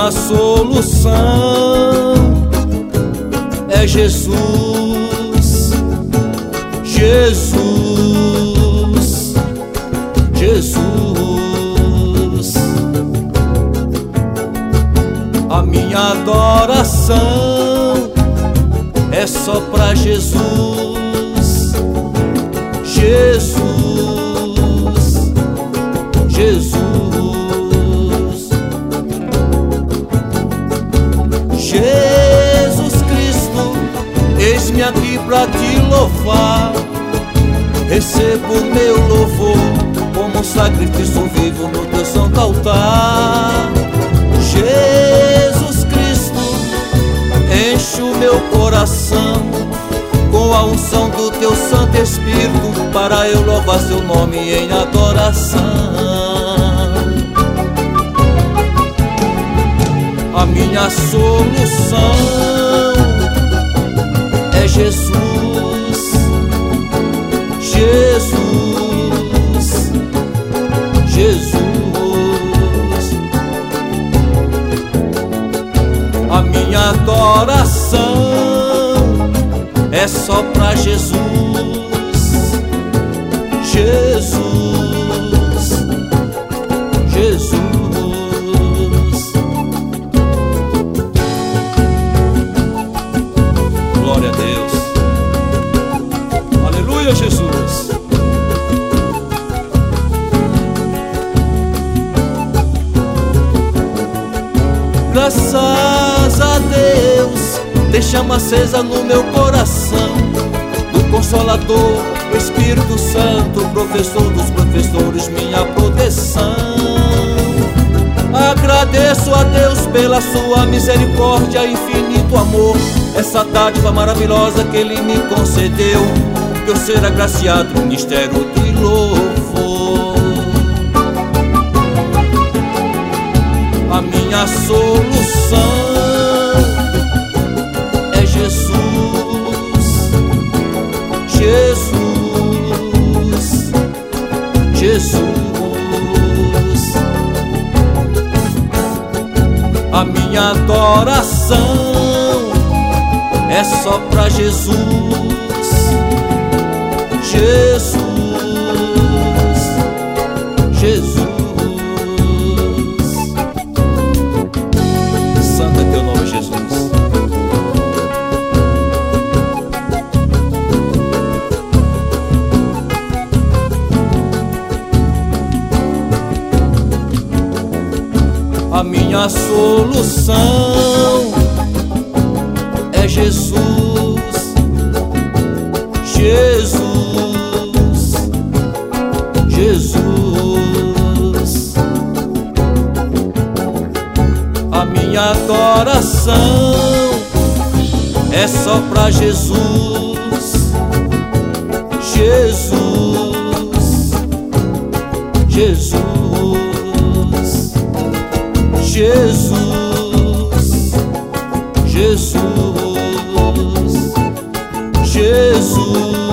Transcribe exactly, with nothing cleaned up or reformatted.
minha solução é Jesus, Jesus, Jesus. A minha adoração é só pra Jesus, Jesus, Jesus. Jesus Cristo, eis-me aqui pra te louvar. Recebo meu louvor como um sacrifício vivo no teu santo altar. Jesus Cristo, enche o meu coração com a unção do teu Santo Espírito, para eu louvar seu nome em adoração. A minha solução é Jesus, Jesus, Jesus. A minha adoração é só pra Jesus, Jesus, Jesus. Glória a Deus. Aleluia, Jesus. Graças a Deus, tem chama acesa no meu coração, do Consolador, o Espírito Santo, professor dos professores, minha proteção. Agradeço a Deus pela sua misericórdia e infinito amor, essa dádiva maravilhosa que Ele me concedeu, de eu ser agraciado no ministério de louvor. A minha solução é Jesus, Jesus, Jesus. A minha adoração é só pra Jesus, Jesus, Jesus. Santo é teu nome, Jesus. A minha solução é Jesus, Jesus, Jesus. A minha adoração é só pra Jesus, Jesus, Jesus. Jesus, Jesus, Jesus.